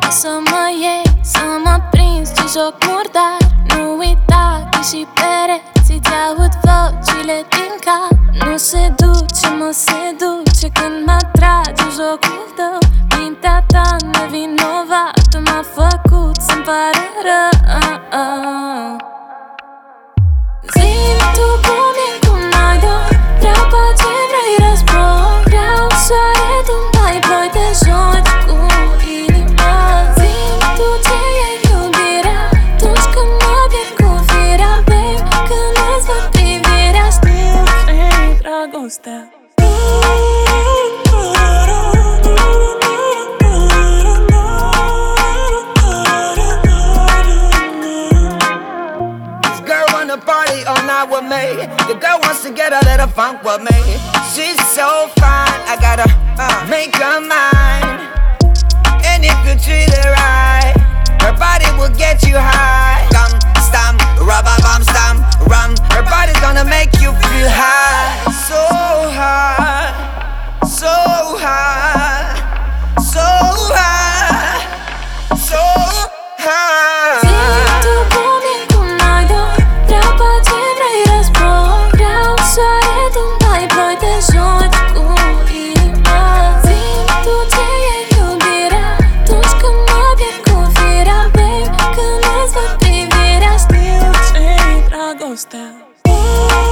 să mă iei, să mă prinzi, ce joc murdar. Nu uita că și pereții ți-aud vocile din cap. Nu se duce, mă seduce când mă atrage jocul tău. Mintea ta nevinovată m-a făcut să-mi pare rău. Zi-mi tu cum e, cum n-ai doi. Vreau pace, vrei război. Vreau soare, tu n-ai ploi, te joci cu inima. Zi-mi tu ce e iubirea, atunci când mă pierd cu firea. Babe, când îți văd privirea, știu ce-i dragostea. Party all night with me. The girl wants to get a little funk with me. She's so fine, I gotta make her mine. And if you treat her right, her body will get you high. Gum, stam, rubber, bum, stam, rum. Her body's gonna make you feel high. So high, so high, so high, so high. Soare, tu n-ai ploi, te joci cu inima. Zi-mi tu ce e iubirea, atunci când mă pierd cu firea. Babe, când îți văd privirea, știu ce-i dragostea.